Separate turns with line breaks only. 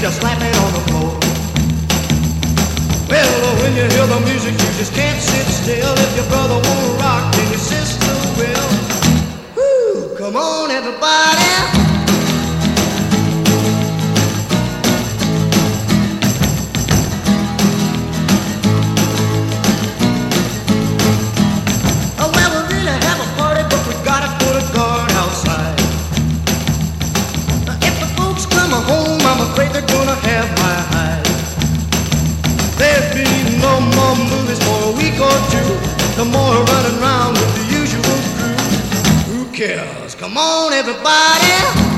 feet are slapping on the floor. Well, when you hear the music, you just can't sit still. If your brother won't rock, then your sister will. Woo! Come on, everybody. I'm afraid they're gonna have my hide. There'll be no more movies for a week or two. No more running around with the usual crew. Who cares? Come on, everybody.